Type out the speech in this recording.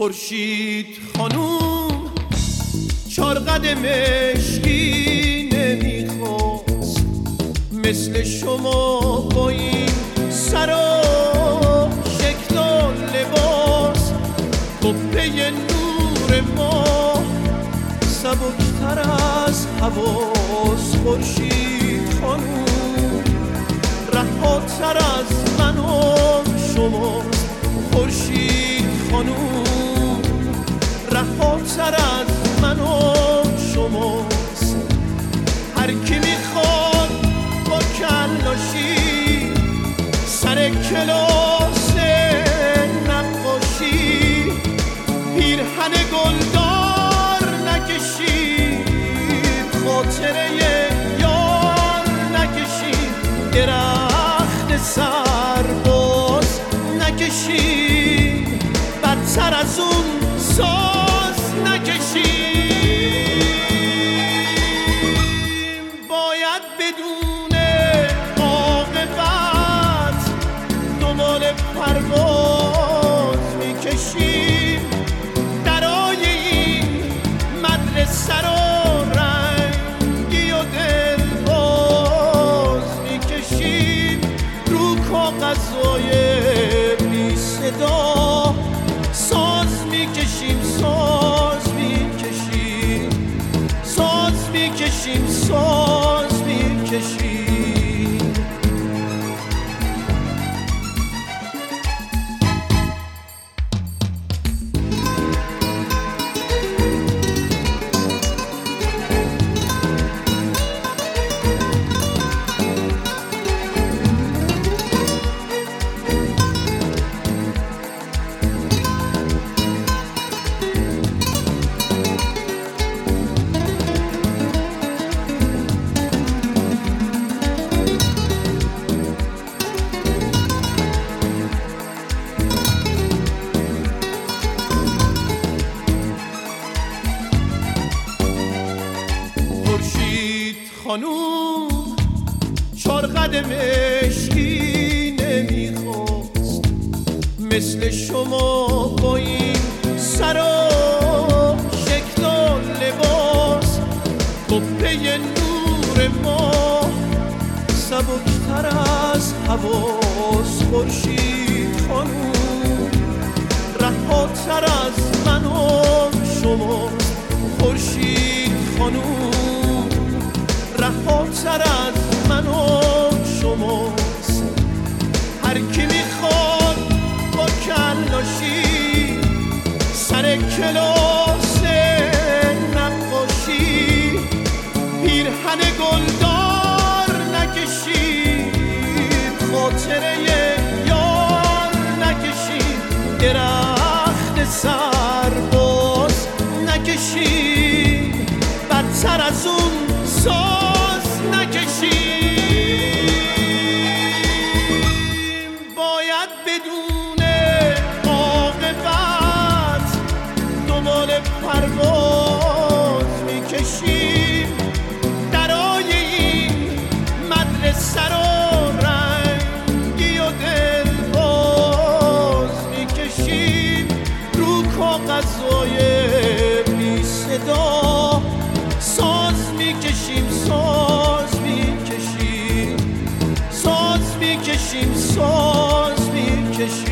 خورشید خانوم 4 قدم مشکی نمیخواست مثل شما با این سر و شکل و لباس. قبه نور ما سبکتر از حواس. خورشید خانوم رهاتر از من و شماست. خورشید خانوم رهاتر از من و شماست. هر کی میخواد با کلاشی سر کلاس نقاشی پیرهن گلدار نکشید، خاطره یار نکشید، درخت سرباز نکشید، بدتر از اون ساز نکشید. باید بدون عاقبت دنبال پرواز میکشیم. درای این مدرسه رو رنگی و دلباز میکشیم. رو کاغذهای بی صدا ساز میکشیم، ساز میکشیم، ساز میکشیم، ساز میکشیم. خورشید خانوم 4 قدم مشکی نمیخواست مثل شما با این سر و شکل و لباس. قبه نور ما سبکتر از حواس. خورشید خانوم رهاتر از من و شماست. خورشید خانوم رهاتر از من و شماست. هر کی میخواد با کلاشی سر کلاس نقاشی پیرهن گلدار نکشید، خاطره یار نکشید، درخت سرباز نکشید، بدتر از اون ساز نکشید. باید بدون عاقبت دنبال پرواز میکشیم. درای این مدرسه رو رنگی و دلباز میکشیم. رو کاغذهای بی صدا ساز میکشیم، ساز میکشیم، ساز میکشیم، ساز میکشیم.